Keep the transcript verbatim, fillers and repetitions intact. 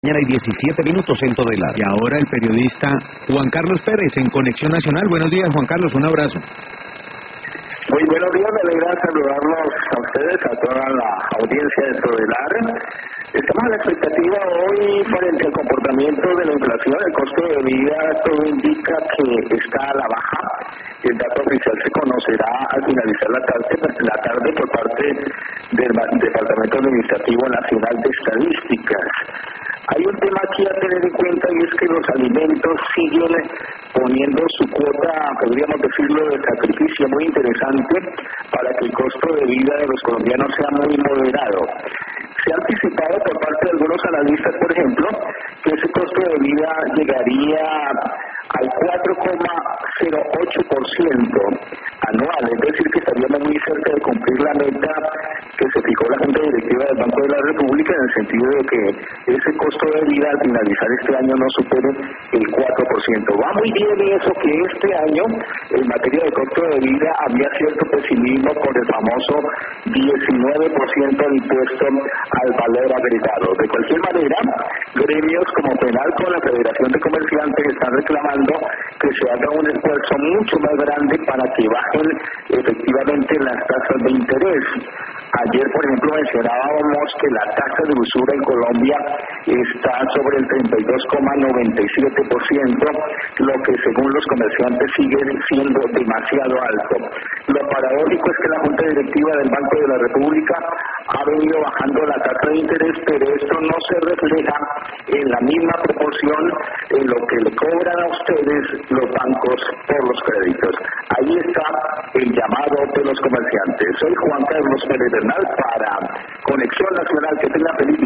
Mañana hay diecisiete minutos en todo el área. Y ahora el periodista Juan Carlos Pérez en Conexión Nacional. Buenos días, Juan Carlos, un abrazo. Muy buenos días, me alegra saludarlos a ustedes, a toda la audiencia de Todelar. Estamos a la expectativa hoy frente al comportamiento de la inflación, el costo de vida, todo indica que está a la baja. El dato oficial se conocerá al finalizar la tarde, la tarde por parte del Departamento Administrativo Nacional de Estadísticas. Hay un tema aquí a tener en cuenta y es que los alimentos siguen poniendo su cuota, podríamos decirlo, de sacrificio muy interesante para que el costo de vida de los colombianos sea muy moderado. Se ha anticipado por parte de algunos analistas, por ejemplo, que ese costo de vida llegaría al cuatro coma cero ocho por ciento anual, es decir, que estaríamos muy cerca de cumplir la meta que se fijó la Junta Directiva del Banco de la República, en el sentido de que ese costo de vida al finalizar este año no supere el cuatro por ciento. Va muy bien eso, que este año en materia de costo de vida había cierto pesimismo por el famoso diecinueve por ciento de impuesto al valor agregado. De cualquier manera, gremios como Penalco, la Federación de Comerciantes, están reclamando que se haga un esfuerzo mucho más grande para que bajen efectivamente las tasas de interés. Ayer, por ejemplo, mencionábamos que la tasa de usura en Colombia está sobre el treinta y dos coma noventa y siete por ciento, lo que según los comerciantes sigue siendo demasiado alto. Lo paradójico es que la Junta Directiva del Banco de la República ha venido bajando la tasa de interés, pero esto no se refleja en la misma proporción en lo que le cobran a ustedes los bancos por los créditos. Ahí está el llamado de los comerciantes. Soy Juan Carlos Pérez Bernal para Conexión Nacional. Que tenga feliz día.